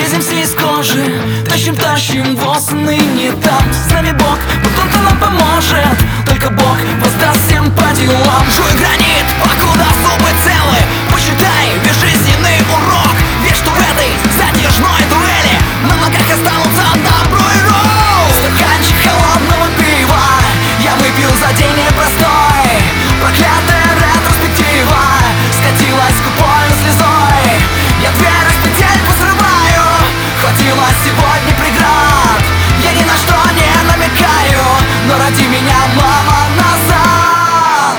Лезем все из кожи, тащим вас ныне там. С нами Бог, вот он-то нам поможет. Только Бог воздаст всем по делам. Жуй гранит, покуда зубы целы. Посчитай весь жизненный урок. Верь, что в этой затяжной дуэли на ногах останутся добро и роу. Стаканчик холодного пива я выпил за день непростой. Проклятая ретроспектива скатилась скупой слезой. Я дверь из петельку срываю. Хватило сегодня преград. Я ни на что не намекаю, но ради меня, мама, назад.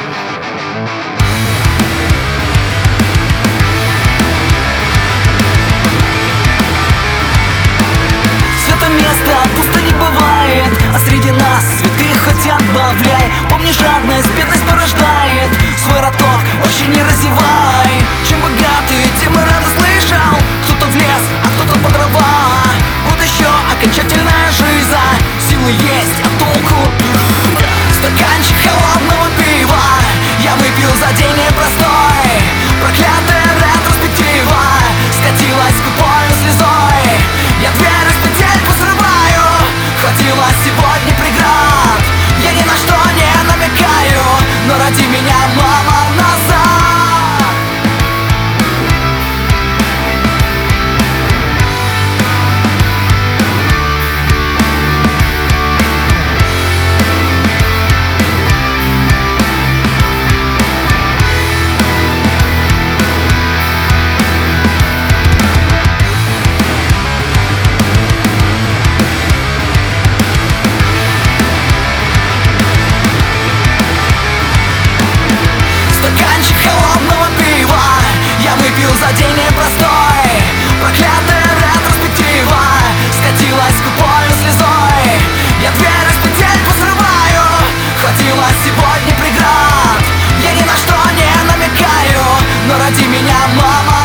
Свято место пусто не бывает, а среди нас цветы хоть отбавляй. Помни, жадность бедность порождает. Свой роток очень не разевай. Чем богатый, тем и рано слышал. Кто-то в лес, а кто-то по дрова. Вот еще окончательная жизнь. Силы есть, а толку стаканчик холодного пива я выпил за день непростой. Проклятая ретроспектива скатилась скупой слезой. Я дверь из петельку срываю. Хватило сегодня преград. Я ни на что не намекаю, но ради меня, мама, назад. Стаканчик холодного пива я выпил за день непростой. Проклятая ретроспектива скатилась скупой слезой. Я дверь из петельку срываю. Хватило сегодня преград. Я ни на что не намекаю, но ради меня, мама,